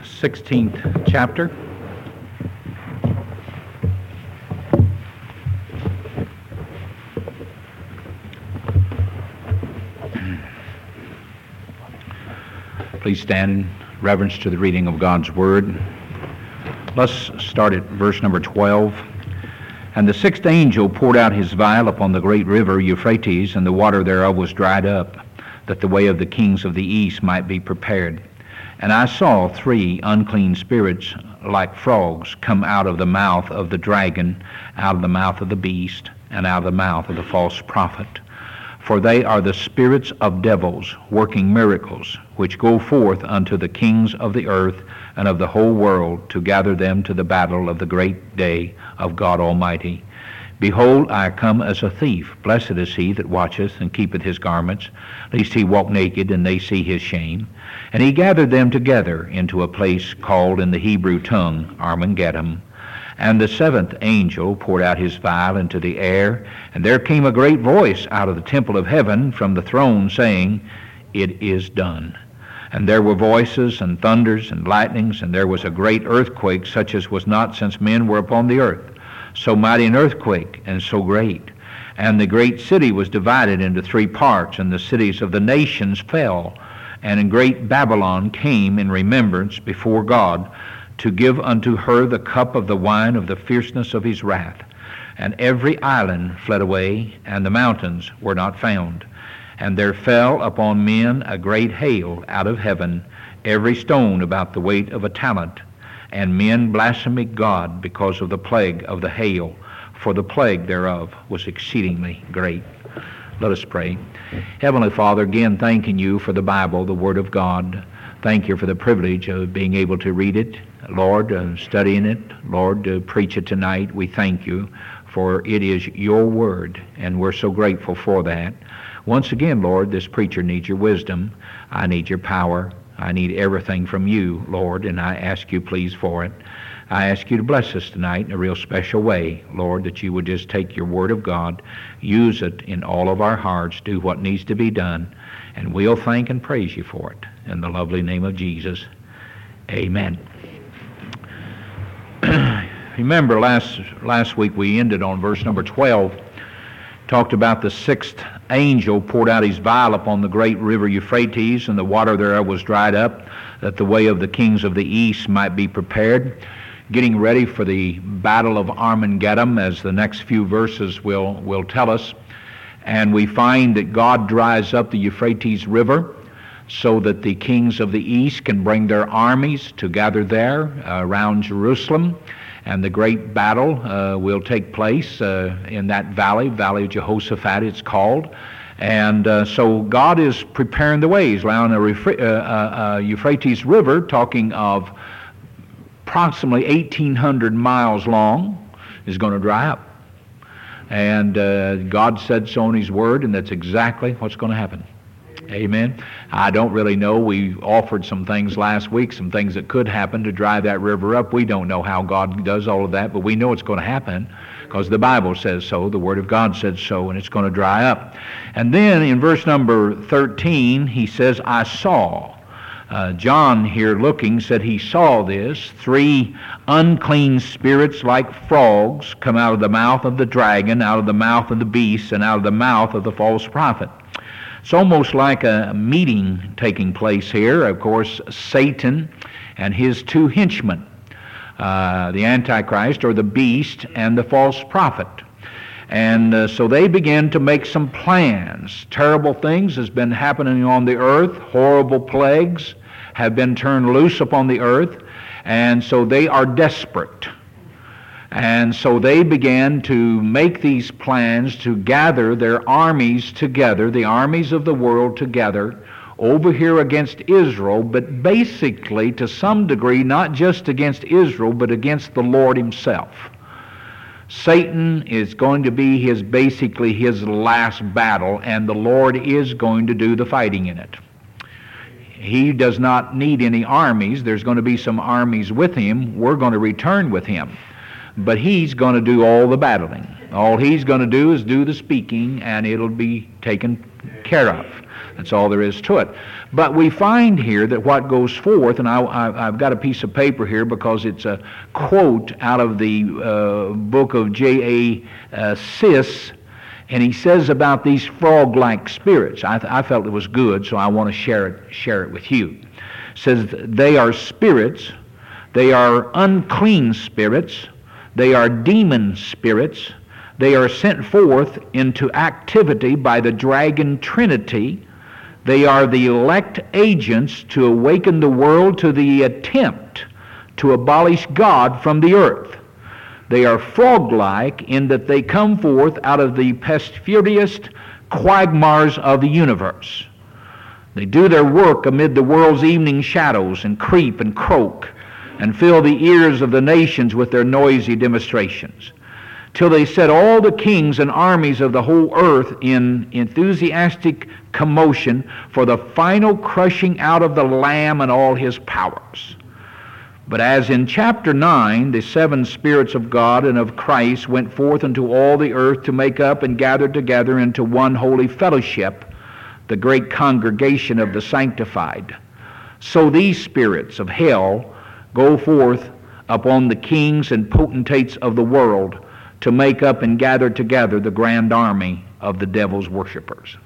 16th chapter. Please stand in reverence to the reading of God's Word. Let's start at verse number 12. And the sixth angel poured out his vial upon the great river Euphrates, and the water thereof was dried up, that the way of the kings of the east might be prepared. And I saw three unclean spirits like frogs come out of the mouth of the dragon, out of the mouth of the beast, and out of the mouth of the false prophet. For they are the spirits of devils, working miracles, which go forth unto the kings of the earth and of the whole world, to gather them to the battle of the great day of God Almighty. Behold, I come as a thief. Blessed is he that watcheth and keepeth his garments, lest he walk naked and they see his shame. And he gathered them together into a place called in the Hebrew tongue Armageddon. And the seventh angel poured out his vial into the air, and there came a great voice out of the temple of heaven from the throne, saying, It is done. And there were voices and thunders and lightnings, and there was a great earthquake, such as was not since men were upon the earth. So mighty an earthquake, and so great. And the great city was divided into three parts, and the cities of the nations fell. And in great Babylon came in remembrance before God, to give unto her the cup of the wine of the fierceness of his wrath. And every island fled away, and the mountains were not found. And there fell upon men a great hail out of heaven, every stone about the weight of a talent. And men blasphemed God because of the plague of the hail, for the plague thereof was exceedingly great. Let us pray. Heavenly Father, again thanking you for the Bible, the Word of God. Thank you for the privilege of being able to read it, Lord, studying it, Lord, to preach it tonight. We thank you, for it is your word, and we're so grateful for that. Once again, Lord, this preacher needs your wisdom. I need your power. I need everything from you, Lord, and I ask you, please, for it. I ask you to bless us tonight in a real special way, Lord, that you would just take your word of God, use it in all of our hearts, do what needs to be done, and we'll thank and praise you for it. In the lovely name of Jesus, amen. Remember, last week we ended on verse number 12, talked about the sixth angel poured out his vial upon the great river Euphrates, and the water thereof was dried up, that the way of the kings of the east might be prepared. Getting ready for the battle of Armageddon, as the next few verses will tell us. And we find that God dries up the Euphrates River so that the kings of the east can bring their armies to gather there around Jerusalem. And the great battle will take place in that valley of Jehoshaphat it's called. And so God is preparing the ways around the Euphrates River, talking of approximately 1,800 miles long, is going to dry up. And God said so in his word, and that's exactly what's going to happen. Amen. I don't really know. We offered some things last week, some things that could happen to dry that river up. We don't know how God does all of that, but we know it's going to happen because the Bible says so, the Word of God said so, and it's going to dry up. And then in verse number 13, he says, I saw. John here looking said he saw this, three unclean spirits like frogs come out of the mouth of the dragon, out of the mouth of the beast, and out of the mouth of the false prophet. It's almost like a meeting taking place here. Of course, Satan and his two henchmen, the Antichrist or the beast and the false prophet. And so they begin to make some plans. Terrible things has been happening on the earth. Horrible plagues have been turned loose upon the earth. And so they are desperate. And so they began to make these plans to gather their armies together, the armies of the world together, over here against Israel, but basically to some degree not just against Israel, but against the Lord himself. Satan is going to be basically his last battle, and the Lord is going to do the fighting in it. He does not need any armies. There's going to be some armies with him. We're going to return with him. But he's going to do all the battling. All he's going to do is do the speaking, and it'll be taken care of. That's all there is to it. But we find here that what goes forth, and I've got a piece of paper here because it's a quote out of the book of J.A. Siss, and he says about these frog-like spirits. I felt it was good, so I want to share it with you. It says they are spirits, they are unclean spirits, they are demon spirits, they are sent forth into activity by the dragon Trinity. They are the elect agents to awaken the world to the attempt to abolish God from the earth. They are frog-like in that they come forth out of the pestiferous quagmires of the universe. They do their work amid the world's evening shadows and creep and croak and fill the ears of the nations with their noisy demonstrations, till they set all the kings and armies of the whole earth in enthusiastic commotion for the final crushing out of the Lamb and all his powers. But as in chapter 9, the seven spirits of God and of Christ went forth into all the earth to make up and gather together into one holy fellowship, the great congregation of the sanctified, so these spirits of hell go forth upon the kings and potentates of the world to make up and gather together the grand army of the devil's worshipers.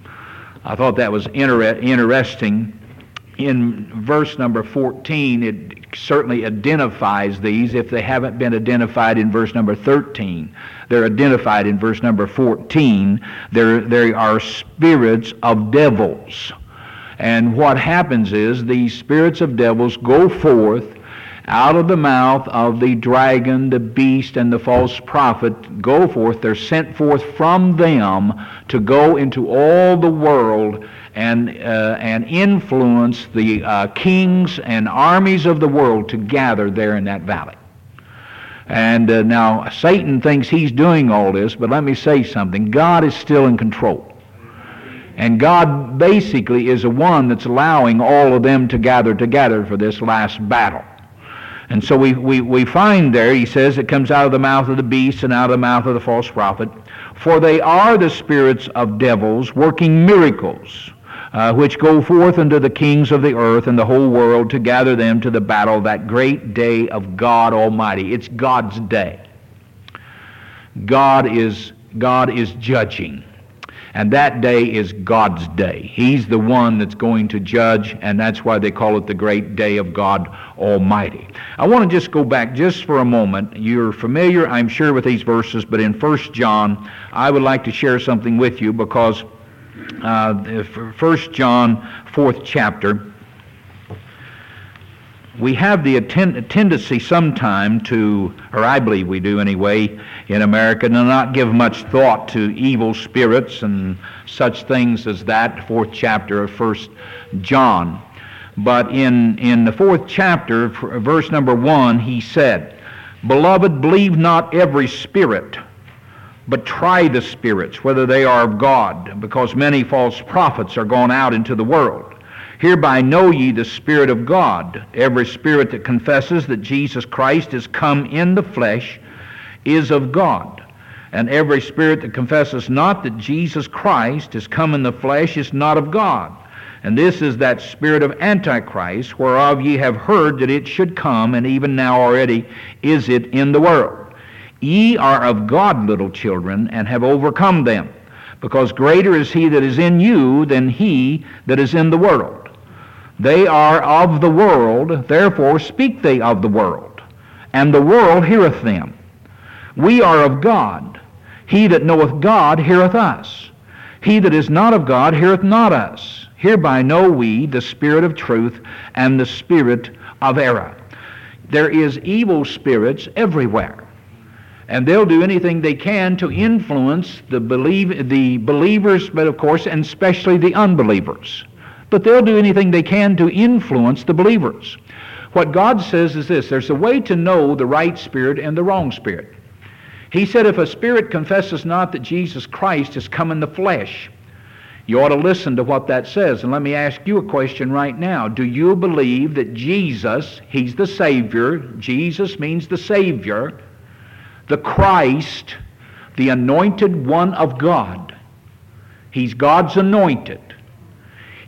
I thought that was interesting. In verse number 14, it certainly identifies these. If they haven't been identified in verse number 13, they're identified in verse number 14. They are spirits of devils. And what happens is these spirits of devils go forth out of the mouth of the dragon, the beast, and the false prophet, go forth. They're sent forth from them to go into all the world and influence the kings and armies of the world to gather there in that valley. And now Satan thinks he's doing all this, but let me say something. God is still in control. And God basically is the one that's allowing all of them to gather together for this last battle. And so we find there, he says, it comes out of the mouth of the beast and out of the mouth of the false prophet. For they are the spirits of devils working miracles, which go forth unto the kings of the earth and the whole world to gather them to the battle, that great day of God Almighty. It's God's day. God is judging. And that day is God's day. He's the one that's going to judge, and that's why they call it the great day of God Almighty. I want to just go back just for a moment. You're familiar, I'm sure, with these verses, but in 1 John, I would like to share something with you because 1 John, 4th chapter, we have the tendency sometime to, or I believe we do anyway, in America, to not give much thought to evil spirits and such things as that, 4th chapter of 1 John. But in the 4th chapter, verse number 1, he said, Beloved, believe not every spirit, but try the spirits, whether they are of God, because many false prophets are gone out into the world. Hereby know ye the Spirit of God. Every spirit that confesses that Jesus Christ is come in the flesh is of God. And every spirit that confesses not that Jesus Christ is come in the flesh is not of God. And this is that spirit of Antichrist, whereof ye have heard that it should come, and even now already is it in the world. Ye are of God, little children, and have overcome them, because greater is he that is in you than he that is in the world. They are of the world, therefore speak they of the world, and the world heareth them. We are of God. He that knoweth God heareth us. He that is not of God heareth not us. Hereby know we the spirit of truth and the spirit of error. There is evil spirits everywhere, and they'll do anything they can to influence the believers, but of course, and especially the unbelievers. But they'll do anything they can to influence the believers. What God says is this: there's a way to know the right spirit and the wrong spirit. He said, if a spirit confesses not that Jesus Christ has come in the flesh, you ought to listen to what that says. And let me ask you a question right now. Do you believe that Jesus, he's the Savior, Jesus means the Savior, the Christ, the anointed one of God, he's God's anointed,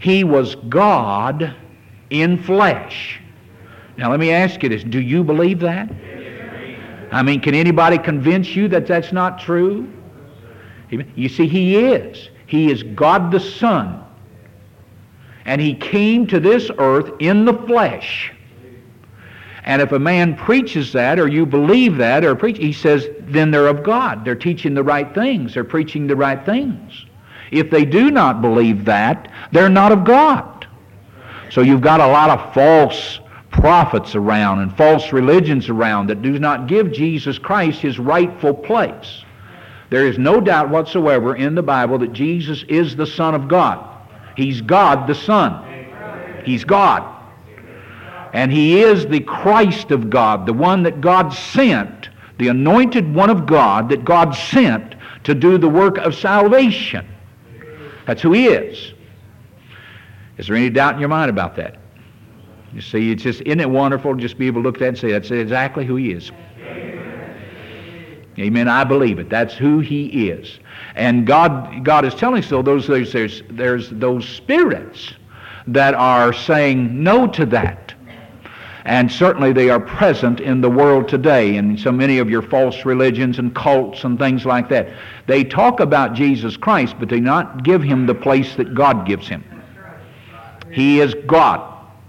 He was God in flesh. Now let me ask you this. Do you believe that? I mean, can anybody convince you that that's not true? You see, He is. He is God the Son. And He came to this earth in the flesh. And if a man preaches that, or you believe that, or preach, he says, then they're of God. They're teaching the right things. They're preaching the right things. If they do not believe that, they're not of God. So you've got a lot of false prophets around and false religions around that do not give Jesus Christ His rightful place. There is no doubt whatsoever in the Bible that Jesus is the Son of God. He's God the Son. He's God. And He is the Christ of God, the one that God sent, the anointed one of God that God sent to do the work of salvation. That's who He is. Is there any doubt in your mind about that? You see, it's just, isn't it wonderful to just be able to look at that and say, that's exactly who He is. Amen. I believe it. That's who He is. And God is telling us, so there's those spirits that are saying no to that. And certainly they are present in the world today in so many of your false religions and cults and things like that. They talk about Jesus Christ, but they not give Him the place that God gives Him. He is God.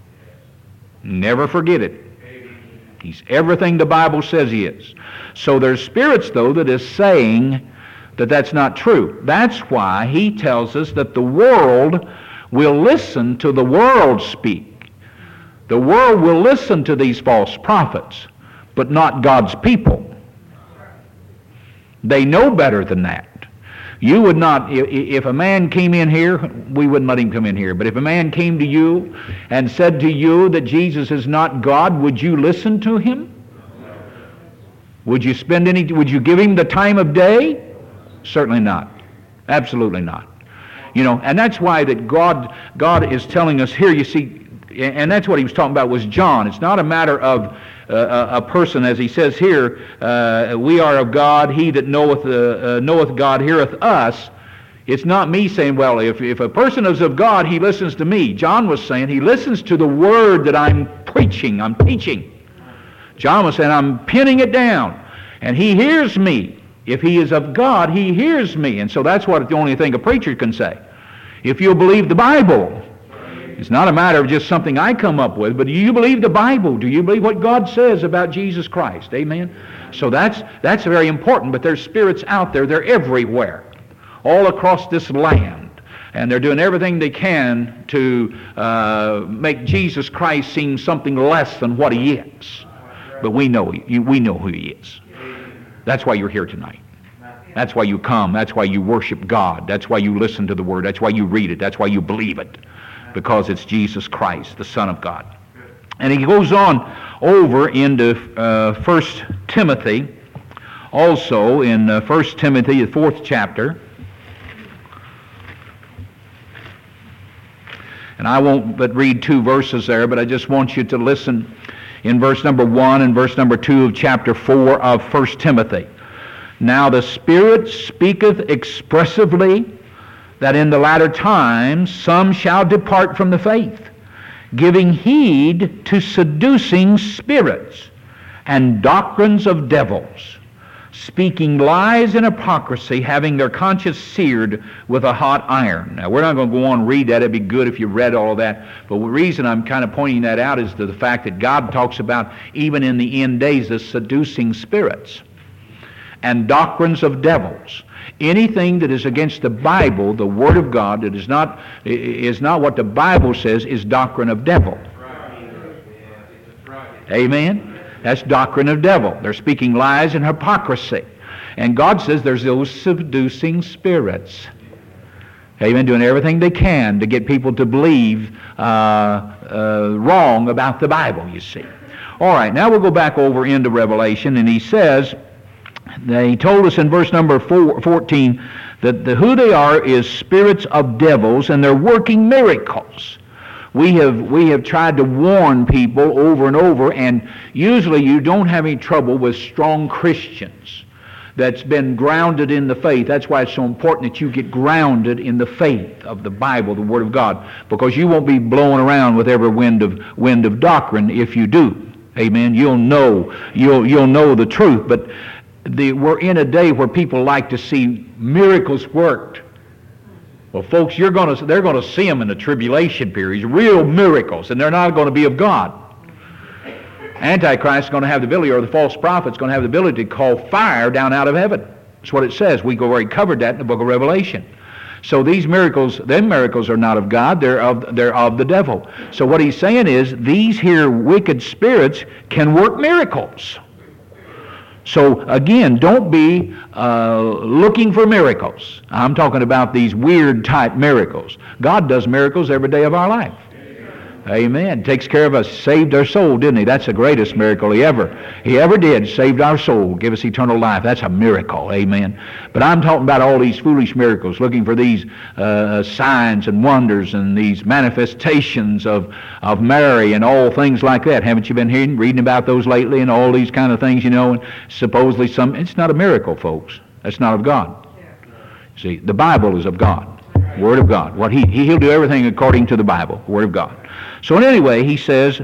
Never forget it. He's everything the Bible says He is. So there's spirits, though, that is saying that that's not true. That's why He tells us that the world will listen to the world speak. The world will listen to these false prophets, but not God's people. They know better than that. You would not, if a man came in here, we wouldn't let him come in here, but if a man came to you and said to you that Jesus is not God, would you listen to him? Would you give him the time of day? Certainly not. Absolutely not. You know, and that's why that God is telling us here, you see, and that's what He was talking about was John. It's not a matter of a person, as he says here, we are of God, he that knoweth God heareth us. It's not me saying, well, if a person is of God, he listens to me. John was saying he listens to the word that I'm preaching, I'm teaching. John was saying I'm pinning it down, and he hears me. If he is of God, he hears me. And so that's what the only thing a preacher can say. If you'll believe the Bible, it's not a matter of just something I come up with, but do you believe the Bible? Do you believe what God says about Jesus Christ? Amen? So that's very important, but there's spirits out there. They're everywhere, all across this land. And they're doing everything they can to make Jesus Christ seem something less than what He is. But we know who He is. That's why you're here tonight. That's why you come. That's why you worship God. That's why you listen to the Word. That's why you read it. That's why you believe it. Because it's Jesus Christ, the Son of God. And he goes on over into 1 Timothy, also in 1 Timothy, the 4th chapter. And I won't but read 2 verses there, but I just want you to listen in verse number 1 and verse number 2 of chapter 4 of 1 Timothy. Now the Spirit speaketh expressively that in the latter times some shall depart from the faith, giving heed to seducing spirits and doctrines of devils, speaking lies and hypocrisy, having their conscience seared with a hot iron. Now, we're not going to go on and read that. It'd be good if you read all of that. But the reason I'm kind of pointing that out is to the fact that God talks about, even in the end days, the seducing spirits and doctrines of devils. Anything that is against the Bible, the Word of God, that is not what the Bible says, is doctrine of devil. Amen? That's doctrine of devil. They're speaking lies and hypocrisy. And God says there's those seducing spirits. Amen? Doing everything they can to get people to believe wrong about the Bible, you see. All right, now we'll go back over into Revelation, and he says, he told us in verse number 14 that who they are is spirits of devils, and they're working miracles. We have tried to warn people over and over, and usually you don't have any trouble with strong Christians that's been grounded in the faith. That's why it's so important that you get grounded in the faith of the Bible, the Word of God, because you won't be blown around with every wind of doctrine if you do. Amen. You'll know the truth. But we're in a day where people like to see miracles worked. Well, folks, they're going to see them in the tribulation period, real miracles, and they're not going to be of God. Antichrist is going to have the ability, or the false prophet is going to have the ability to call fire down out of heaven. That's what it says. We already covered that in the book of Revelation. So these miracles, them miracles are not of God, they're of the devil. So what he's saying is, these here wicked spirits can work miracles. So again, don't be looking for miracles. I'm talking about these weird type miracles. God does miracles every day of our life. Amen. Takes care of us. Saved our soul, didn't he? That's the greatest miracle he ever did. Saved our soul. Give us eternal life. That's a miracle. Amen. But I'm talking about all these foolish miracles, looking for these signs and wonders and these manifestations of Mary and all things like that. Haven't you been reading about those lately and all these kind of things, and supposedly it's not a miracle, folks. That's not of God. See, the Bible is of God. Word of God. What he'll do everything according to the Bible, Word of God. So anyway, he says,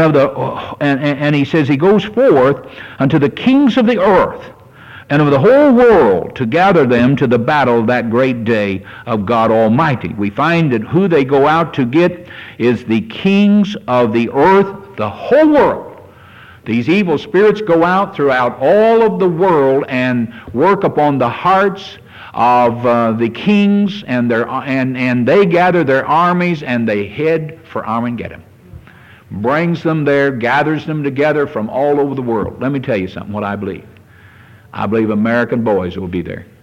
and he says he goes forth unto the kings of the earth and of the whole world to gather them to the battle that great day of God Almighty. We find that who they go out to get is the kings of the earth, the whole world. These evil spirits go out throughout all of the world and work upon the hearts of the kings, and they gather their armies and they head for Armageddon. Brings them there, gathers them together from all over the world. Let me tell you something, what I believe. I believe American boys will be there.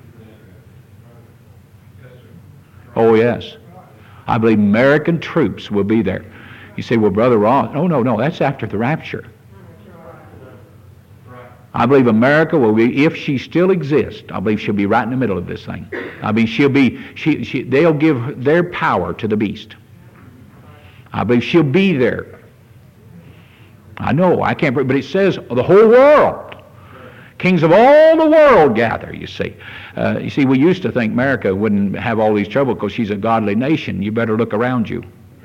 Oh, yes. I believe American troops will be there. You say, well, Brother Ross, no, that's after the rapture. I believe America will be, if she still exists, I believe she'll be right in the middle of this thing. I mean, they'll give their power to the beast. I believe she'll be there. I know, I can't, but it says the whole world. Kings of all the world gather, you see. You see, we used to think America wouldn't have all these trouble because she's a godly nation. You better look around you.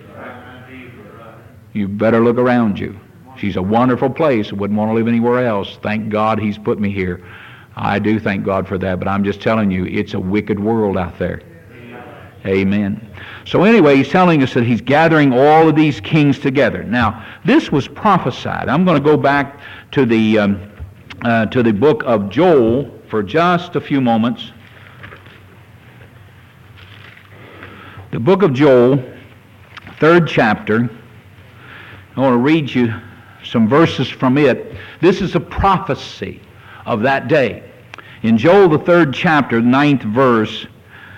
You better look around you. She's a wonderful place. I wouldn't want to live anywhere else. Thank God he's put me here. I do thank God for that, but I'm just telling you, it's a wicked world out there. Amen. So anyway, he's telling us that he's gathering all of these kings together. Now, this was prophesied. I'm going to go back to the book of Joel for just a few moments. The book of Joel, 3rd chapter. I want to read you some verses from it. This is a prophecy of that day. In Joel, the 3rd chapter, 9th verse,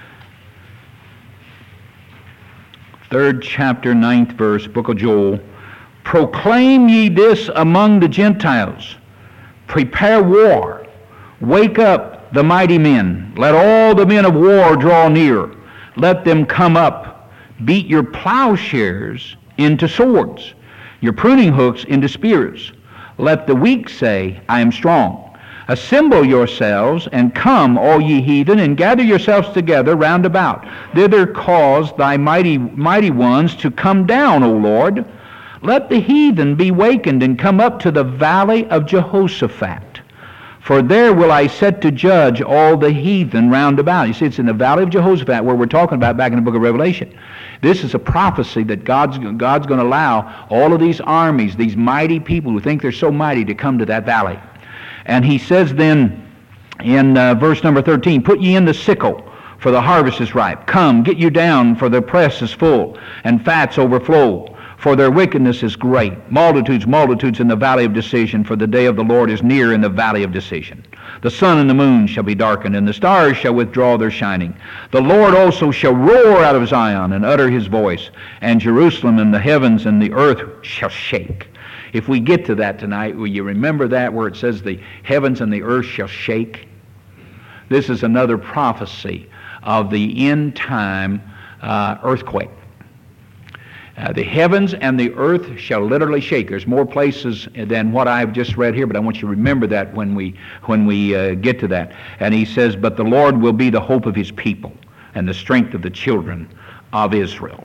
3rd chapter, 9th verse, book of Joel, proclaim ye this among the Gentiles, prepare war, wake up the mighty men, let all the men of war draw near, let them come up, beat your plowshares into swords, your pruning hooks into spears. Let the weak say, I am strong. Assemble yourselves, and come, all ye heathen, and gather yourselves together round about. Thither cause thy mighty ones to come down, O Lord. Let the heathen be wakened, and come up to the valley of Jehoshaphat. For there will I set to judge all the heathen round about. You see, it's in the valley of Jehoshaphat where we're talking about back in the book of Revelation. This is a prophecy that God's going to allow all of these armies, these mighty people who think they're so mighty, to come to that valley. And he says then in verse number 13, put ye in the sickle, for the harvest is ripe. Come, get you down, for the press is full, and fats overflow. For their wickedness is great. Multitudes, multitudes in the valley of decision, for the day of the Lord is near in the valley of decision. The sun and the moon shall be darkened, and the stars shall withdraw their shining. The Lord also shall roar out of Zion and utter his voice, and Jerusalem and the heavens and the earth shall shake. If we get to that tonight, will you remember that where it says the heavens and the earth shall shake? This is another prophecy of the end time earthquake. The heavens and the earth shall literally shake. There's more places than what I've just read here, but I want you to remember that when we get to that. And he says, but the Lord will be the hope of his people and the strength of the children of Israel.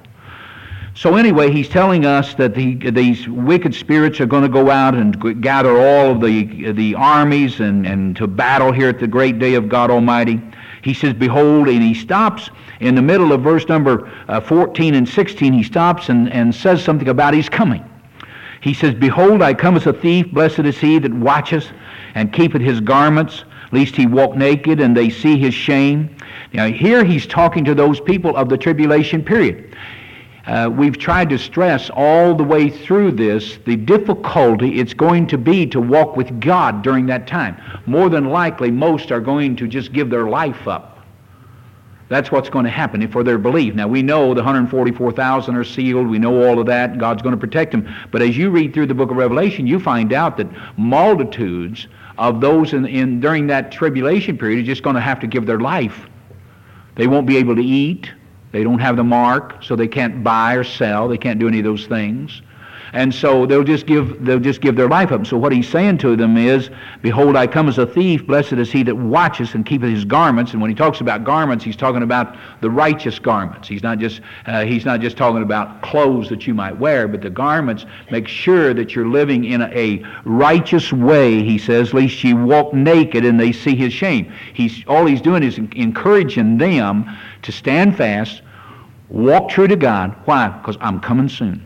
So anyway, he's telling us that these wicked spirits are going to go out and gather all of the armies and to battle here at the great day of God Almighty. He says, behold, and he stops in the middle of verse number 14 and 16. He stops and says something about his coming. He says, behold, I come as a thief. Blessed is he that watcheth and keepeth his garments, lest he walk naked and they see his shame. Now here he's talking to those people of the tribulation period. We've tried to stress all the way through this the difficulty it's going to be to walk with God during that time. More than likely, most are going to just give their life up. That's what's going to happen for their belief. Now, we know the 144,000 are sealed. We know all of that. God's going to protect them. But as you read through the book of Revelation, you find out that multitudes of those during that tribulation period are just going to have to give their life. They won't be able to eat. They don't have the mark, so they can't buy or sell. They can't do any of those things. And so they'll just give their life up. So what he's saying to them is, behold, I come as a thief. Blessed is he that watches and keepeth his garments. And when he talks about garments, he's talking about the righteous garments. He's not just talking about clothes that you might wear, but the garments make sure that you're living in a righteous way, he says, lest ye walk naked and they see his shame. All he's doing is encouraging them to stand fast, walk true to God. Why? Because I'm coming soon.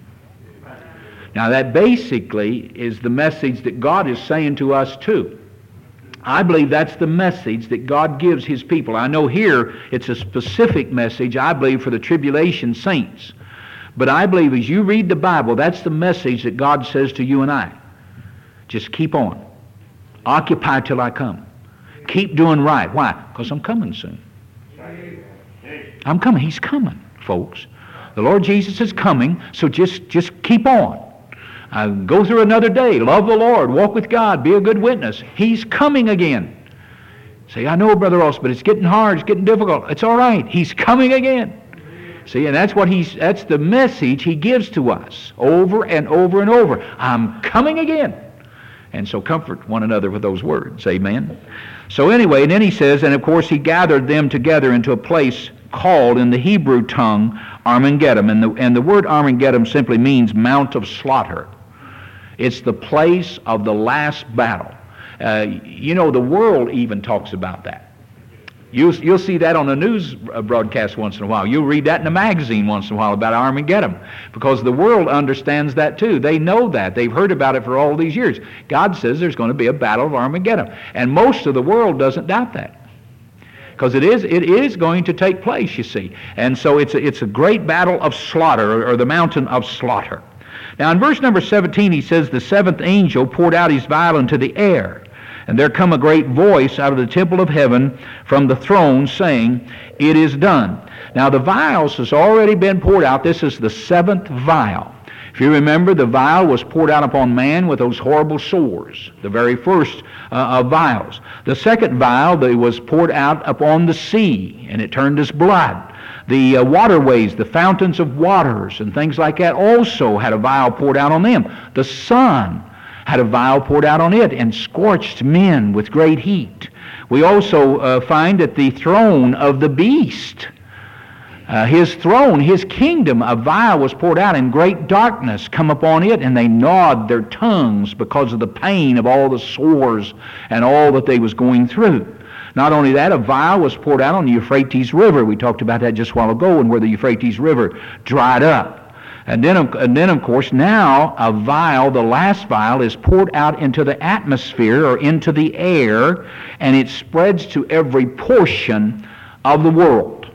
Now that basically is the message that God is saying to us too. I believe that's the message that God gives his people. I know here it's a specific message, I believe, for the tribulation saints. But I believe as you read the Bible, that's the message that God says to you and I. Just keep on. Occupy till I come. Keep doing right. Why? Because I'm coming soon. I'm coming. He's coming, folks. The Lord Jesus is coming, so just keep on. Go through another day. Love the Lord. Walk with God. Be a good witness. He's coming again. Say, I know, Brother Ross, but it's getting hard. It's getting difficult. It's all right. He's coming again. See, and that's the message he gives to us over and over and over. I'm coming again. And so comfort one another with those words. Amen. So anyway, and then he says, and of course he gathered them together into a place called in the Hebrew tongue Armageddon. And the word Armageddon simply means Mount of Slaughter. It's the place of the last battle. The world even talks about that. You'll see that on a news broadcast once in a while. You'll read that in a magazine once in a while about Armageddon, because the world understands that too. They know that. They've heard about it for all these years. God says there's going to be a battle of Armageddon. And most of the world doesn't doubt that, because it is going to take place, you see. And so it's a great battle of slaughter, or the mountain of slaughter. Now in verse number 17 he says, the seventh angel poured out his vial into the air, and there come a great voice out of the temple of heaven from the throne, saying, it is done. Now the vials has already been poured out. This is the seventh vial. If you remember, the vial was poured out upon man with those horrible sores, the very first of vials. The second vial was poured out upon the sea, and it turned as blood. The waterways, the fountains of waters, and things like that also had a vial poured out on them. The sun had a vial poured out on it and scorched men with great heat. We also find that the throne of the beast, his throne, his kingdom, a vial was poured out, and great darkness come upon it, and they gnawed their tongues because of the pain of all the sores and all that they was going through. Not only that, a vial was poured out on the Euphrates River. We talked about that just a while ago, and where the Euphrates River dried up. And then, of course, now a vial, the last vial, is poured out into the atmosphere, or into the air, and it spreads to every portion of the world.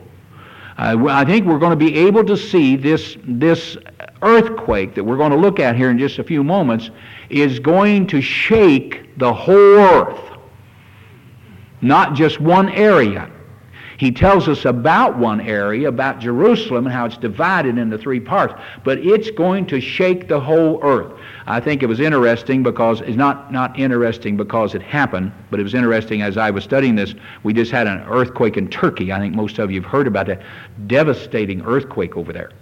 I think we're going to be able to see this earthquake that we're going to look at here in just a few moments is going to shake the whole earth, not just one area. He tells us about one area, about Jerusalem, and how it's divided into three parts. But it's going to shake the whole earth. I think it was interesting because, it's not interesting because it happened, but it was interesting as I was studying this. We just had an earthquake in Turkey. I think most of you have heard about that. Devastating earthquake over there.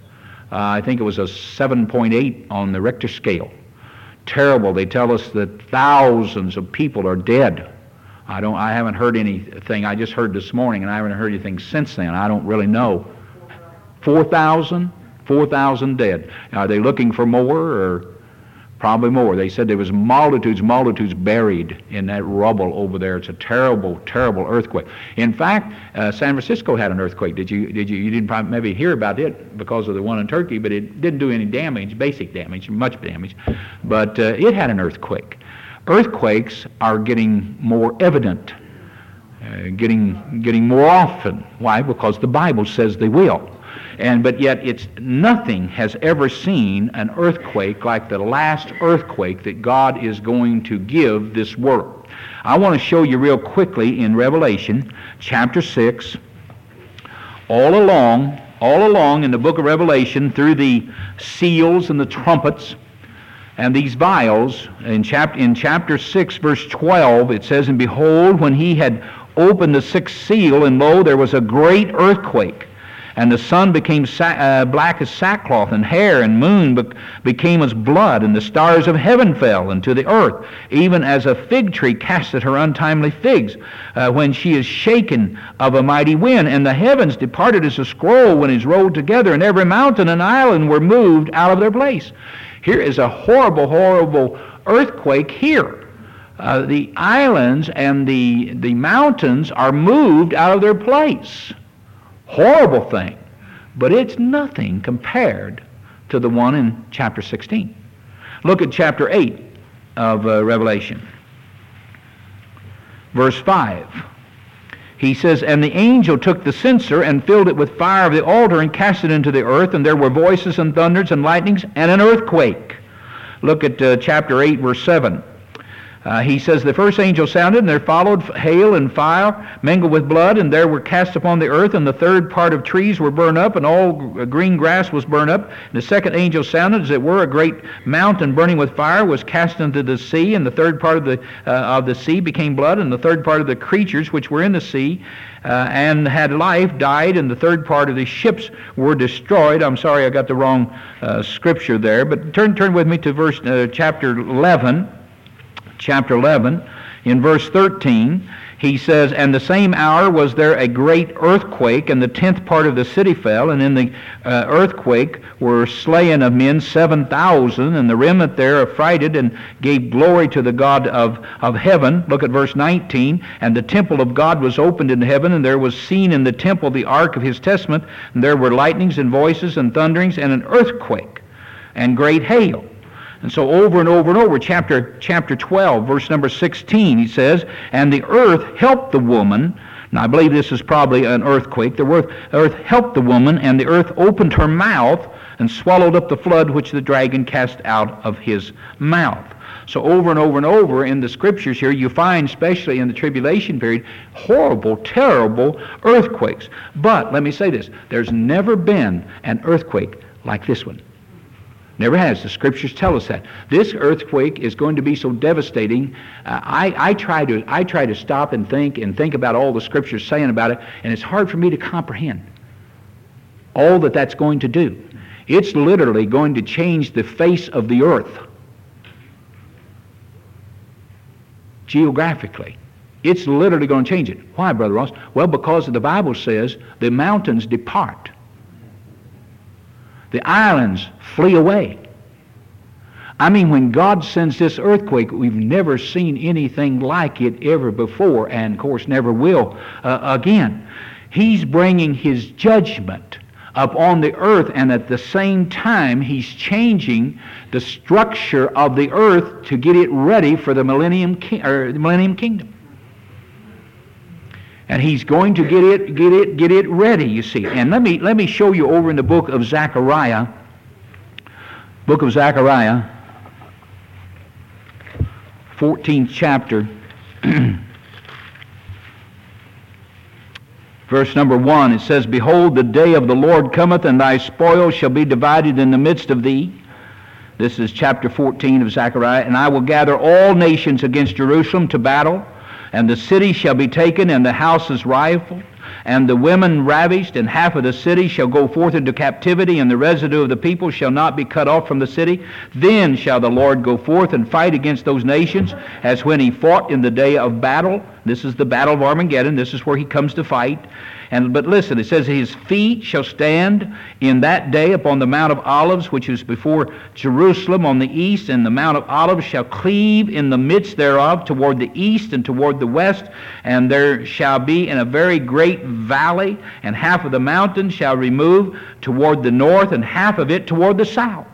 I think it was a 7.8 on the Richter scale. Terrible. They tell us that thousands of people are dead. I haven't heard anything. I just heard this morning, and I haven't heard anything since then. I don't really know. 4,000 dead. Are they looking for more, or probably more? They said there was multitudes buried in that rubble over there. It's a terrible earthquake. In fact, San Francisco had an earthquake. You didn't probably maybe hear about it because of the one in Turkey, but it didn't do any damage, basic damage, much damage. But it had an earthquake. Earthquakes are getting more evident, getting more often. Why? Because the Bible says they will. But yet nothing has ever seen an earthquake like the last earthquake that God is going to give this world. I want to show you real quickly in Revelation chapter 6, all along in the book of Revelation, through the seals and the trumpets and these vials, in chapter 6, verse 12, it says, "And behold, when he had opened the sixth seal, and lo, there was a great earthquake. And the sun became black as sackcloth, and hair, and moon became as blood, and the stars of heaven fell into the earth, even as a fig tree casteth her untimely figs, when she is shaken of a mighty wind. And the heavens departed as a scroll when it is rolled together, and every mountain and island were moved out of their place." Here is a horrible earthquake here. The islands and the mountains are moved out of their place. Horrible thing, but it's nothing compared to the one in chapter 16. Look at chapter 8 of Revelation, verse 5. He says, "And the angel took the censer and filled it with fire of the altar and cast it into the earth, and there were voices and thunders and lightnings and an earthquake." Look at chapter 8, verse 7. He says, "The first angel sounded, and there followed hail and fire mingled with blood, and there were cast upon the earth, and the third part of trees were burned up, and all green grass was burned up. And the second angel sounded, as it were, a great mountain burning with fire was cast into the sea, and the third part of the sea became blood, and the third part of the creatures which were in the sea and had life died, and the third part of the ships were destroyed." I'm sorry, I got the wrong scripture there, but turn with me to chapter 11. Chapter 11, in verse 13, he says, "And the same hour was there a great earthquake, and the 10th part of the city fell, and in the earthquake were slain of men 7,000, and the remnant there affrighted and gave glory to the God of heaven." Look at verse 19, "And the temple of God was opened in heaven, and there was seen in the temple the ark of his testament, and there were lightnings and voices and thunderings and an earthquake and great hail." And so over and over, chapter 12, verse number 16, he says, "And the earth helped the woman." Now I believe this is probably an earthquake. The earth helped the woman, and the earth opened her mouth and swallowed up the flood which the dragon cast out of his mouth. So over and over in the scriptures here, you find, especially in the tribulation period, horrible, terrible earthquakes. But let me say this, there's never been an earthquake like this one. Never has. The scriptures tell us that. This earthquake is going to be so devastating. I try to stop and think about all the scriptures saying about it, and it's hard for me to comprehend all that's going to do. It's literally going to change the face of the earth. Geographically. It's literally going to change it. Why, Brother Ross? Well, because the Bible says the mountains depart. The islands flee away. I mean, when God sends this earthquake, we've never seen anything like it ever before, and of course never will again. He's bringing his judgment upon the earth, and at the same time he's changing the structure of the earth to get it ready for the millennium kingdom. And he's going to get it ready, you see. And let me show you over in the book of Zechariah. Book of Zechariah, 14th chapter, verse number 1. It says, "Behold, the day of the Lord cometh, and thy spoil shall be divided in the midst of thee." This is chapter 14 of Zechariah. "And I will gather all nations against Jerusalem to battle, and the city shall be taken, and the houses rifled, and the women ravished, and half of the city shall go forth into captivity, and the residue of the people shall not be cut off from the city. Then shall the Lord go forth and fight against those nations, as when he fought in the day of battle. This is the battle of Armageddon. This is where he comes to fight. But listen, it says, his feet shall stand in that day upon the Mount of Olives, which is before Jerusalem on the east, and the Mount of Olives shall cleave in the midst thereof toward the east and toward the west, and there shall be in a very great valley, and half of the mountain shall remove toward the north, and half of it toward the south.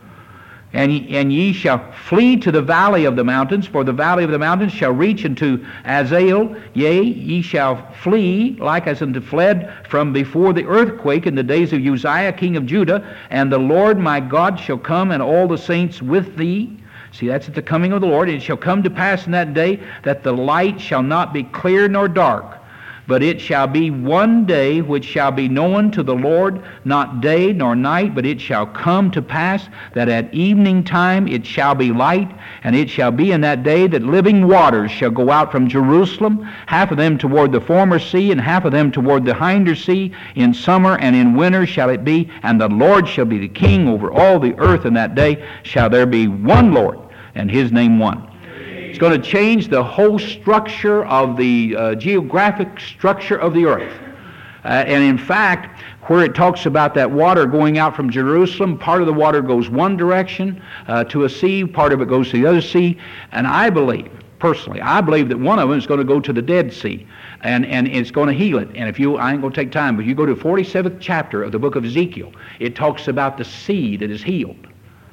And ye shall flee to the valley of the mountains, for the valley of the mountains shall reach unto Azael. Yea, ye shall flee like as unto fled from before the earthquake in the days of Uzziah king of Judah. And the Lord my God shall come, and all the saints with thee. See, that's at the coming of the Lord. It shall come to pass in that day that the light shall not be clear nor dark, but it shall be one day which shall be known to the Lord, not day nor night, but it shall come to pass that at evening time it shall be light, and it shall be in that day that living waters shall go out from Jerusalem, half of them toward the former sea, and half of them toward the hinder sea. In summer and in winter shall it be, and the Lord shall be the king over all the earth. In that day shall there be one Lord, and his name one. It's going to change the whole structure of the geographic structure of the earth. And in fact, where it talks about that water going out from Jerusalem, part of the water goes one direction to a sea, part of it goes to the other sea. And I believe, personally, I believe that one of them is going to go to the Dead Sea, and it's going to heal it. And I ain't going to take time, but you go to the 47th chapter of the book of Ezekiel, it talks about the sea that is healed.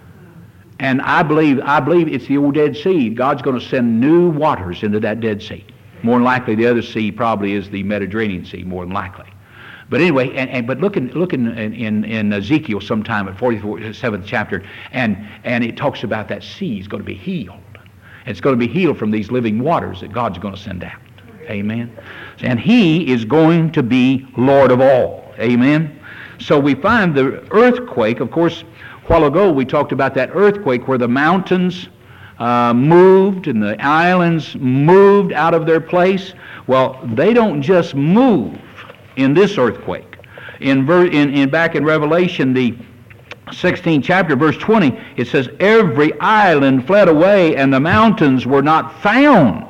And I believe it's the old Dead Sea. God's going to send new waters into that Dead Sea. More than likely, the other sea probably is the Mediterranean Sea, more than likely. But anyway, but look in Ezekiel sometime at 47th chapter, and it talks about that sea is going to be healed. It's going to be healed from these living waters that God's going to send out. Amen. And he is going to be Lord of all. Amen. So we find the earthquake, of course. A while ago we talked about that earthquake where the mountains moved and the islands moved out of their place. Well, they don't just move in this earthquake. Back in Revelation, the 16th chapter, verse 20, it says, every island fled away and the mountains were not found.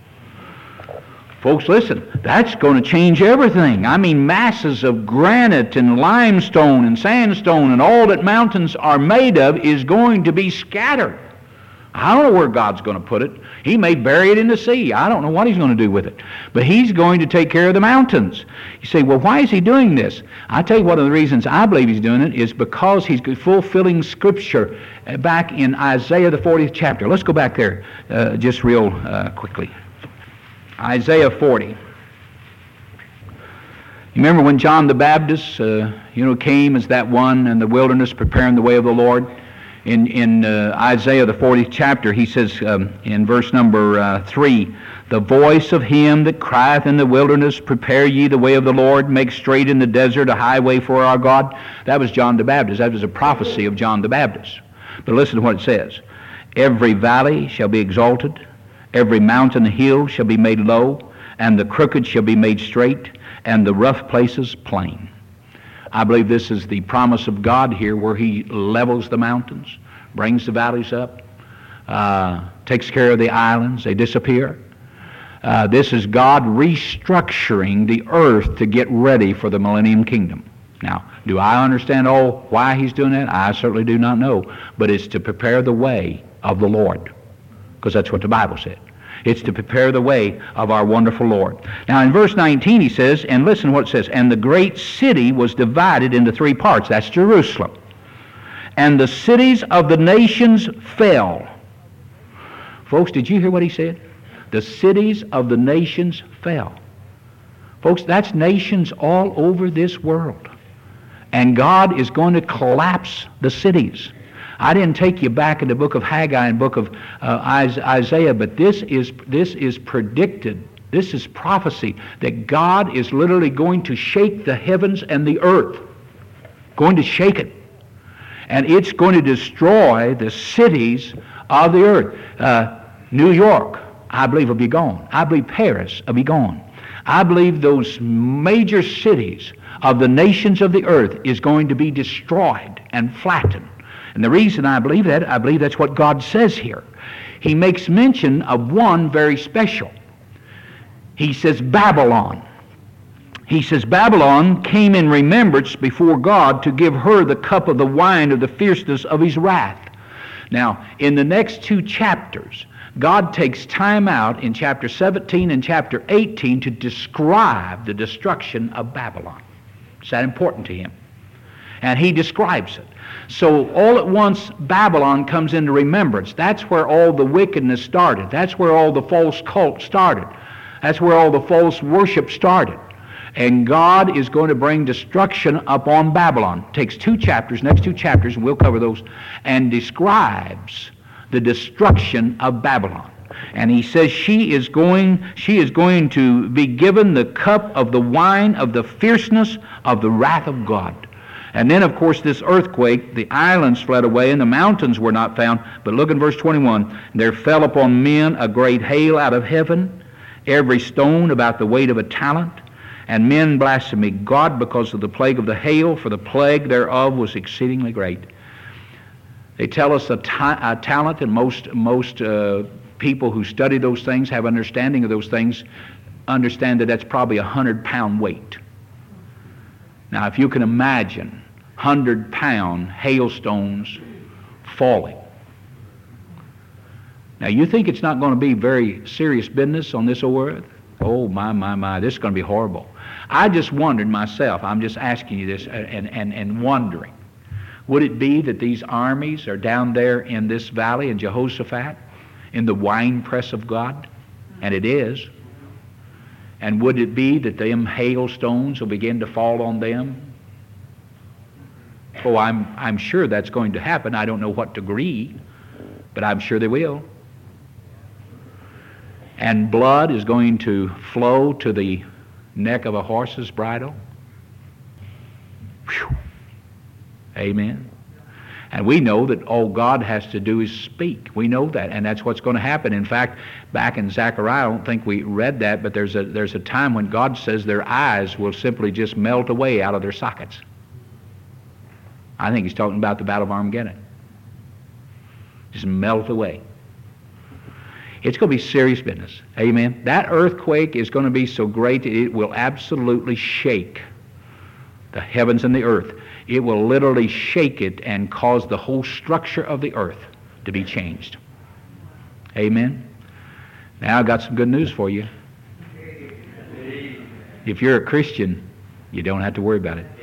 Folks, listen, that's going to change everything. I mean, masses of granite and limestone and sandstone and all that mountains are made of is going to be scattered. I don't know where God's going to put it. He may bury it in the sea. I don't know what he's going to do with it. But he's going to take care of the mountains. You say, well, why is he doing this? I tell you, one of the reasons I believe he's doing it is because he's fulfilling Scripture back in Isaiah the 40th chapter. Let's go back there just real quickly. Isaiah 40. You remember when John the Baptist, came as that one in the wilderness preparing the way of the Lord? In Isaiah the 40th chapter, he says in verse number 3, the voice of him that crieth in the wilderness, prepare ye the way of the Lord, make straight in the desert a highway for our God. That was John the Baptist. That was a prophecy of John the Baptist. But listen to what it says. Every valley shall be exalted, every mountain and hill shall be made low, and the crooked shall be made straight, and the rough places plain. I believe this is the promise of God here, where he levels the mountains, brings the valleys up, takes care of the islands, they disappear. This is God restructuring the earth to get ready for the millennium kingdom. Now, do I understand why he's doing that? I certainly do not know. But it's to prepare the way of the Lord, because that's what the Bible said. It's to prepare the way of our wonderful Lord. Now in verse 19 he says, and listen what it says, and the great city was divided into three parts. That's Jerusalem. And the cities of the nations fell. Folks, did you hear what he said? The cities of the nations fell. Folks, that's nations all over this world. And God is going to collapse the cities. I didn't take you back in the book of Haggai and book of Isaiah, but this is predicted. This is prophecy that God is literally going to shake the heavens and the earth. Going to shake it. And it's going to destroy the cities of the earth. New York, I believe, will be gone. I believe Paris will be gone. I believe those major cities of the nations of the earth is going to be destroyed and flattened. And the reason I believe that, I believe that's what God says here. He makes mention of one very special. He says Babylon. He says Babylon came in remembrance before God to give her the cup of the wine of the fierceness of his wrath. Now, in the next two chapters, God takes time out in chapter 17 and chapter 18 to describe the destruction of Babylon. Is that important to him? And he describes it. So all at once Babylon comes into remembrance. That's where all the wickedness started. That's where all the false cult started. That's where all the false worship started. And God is going to bring destruction upon Babylon. Takes two chapters, next two chapters, and we'll cover those, and describes the destruction of Babylon. And he says she is going to be given the cup of the wine of the fierceness of the wrath of God. And then, of course, this earthquake, the islands fled away, and the mountains were not found. But look in verse 21. There fell upon men a great hail out of heaven, every stone about the weight of a talent. And men blasphemed God because of the plague of the hail, for the plague thereof was exceedingly great. They tell us a talent, and most people who study those things, have understanding of those things, understand that that's probably 100-pound weight. Now, if you can imagine 100-pound hailstones falling. Now, you think it's not going to be very serious business on this old earth? Oh, my, this is going to be horrible. I just wondered myself, I'm just asking you this and wondering, would it be that these armies are down there in this valley in Jehoshaphat, in the winepress of God? And it is. And would it be that them hailstones will begin to fall on them? Oh, I'm sure that's going to happen. I don't know what degree, but I'm sure they will. And blood is going to flow to the neck of a horse's bridle. Whew. Amen. And we know that all God has to do is speak. We know that, and that's what's going to happen. In fact, back in Zechariah, I don't think we read that, but there's a time when God says their eyes will simply just melt away out of their sockets. I think he's talking about the Battle of Armageddon. Just melt away. It's going to be serious business. Amen. That earthquake is going to be so great it will absolutely shake the heavens and the earth. It will literally shake it and cause the whole structure of the earth to be changed. Amen. Now I've got some good news for you. If you're a Christian, you don't have to worry about it.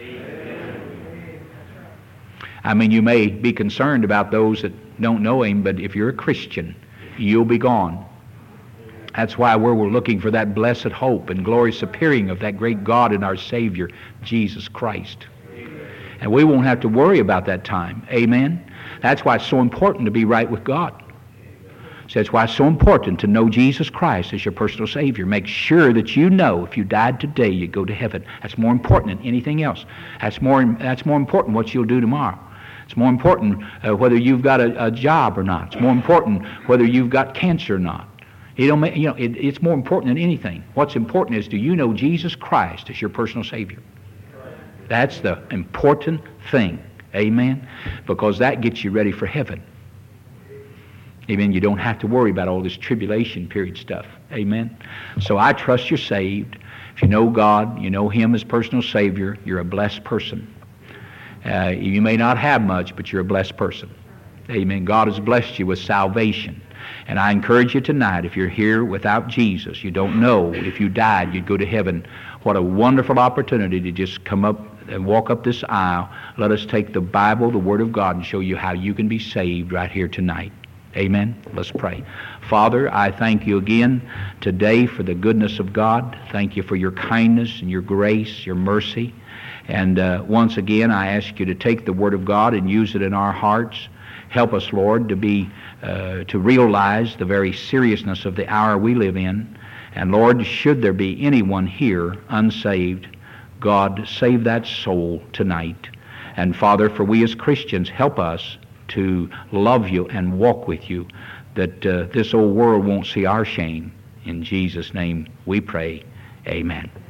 I mean, you may be concerned about those that don't know him, but if you're a Christian, you'll be gone. That's why we're looking for that blessed hope and glorious appearing of that great God and our Savior, Jesus Christ. And we won't have to worry about that time. Amen? That's why it's so important to be right with God. So that's why it's so important to know Jesus Christ as your personal Savior. Make sure that you know if you died today, you go to heaven. That's more important than anything else. That's more important what you'll do tomorrow. It's more important whether you've got a job or not. It's more important whether you've got cancer or not. It's more important than anything. What's important is, do you know Jesus Christ as your personal Savior? That's the important thing. Amen? Because that gets you ready for heaven. Amen? You don't have to worry about all this tribulation period stuff. Amen? So I trust you're saved. If you know God, you know Him as personal Savior, you're a blessed person. You may not have much, but you're a blessed person. Amen. God has blessed you with salvation. And I encourage you tonight, if you're here without Jesus, you don't know if you died, you'd go to heaven. What a wonderful opportunity to just come up and walk up this aisle. Let us take the Bible, the Word of God, and show you how you can be saved right here tonight. Amen. Let's pray. Father, I thank you again today for the goodness of God. Thank you for your kindness and your grace, your mercy. And once again, I ask you to take the Word of God and use it in our hearts. Help us, Lord, to realize the very seriousness of the hour we live in. And Lord, should there be anyone here unsaved, God, save that soul tonight. And Father, for we as Christians, help us to love you and walk with you, that this old world won't see our shame. In Jesus' name we pray. Amen.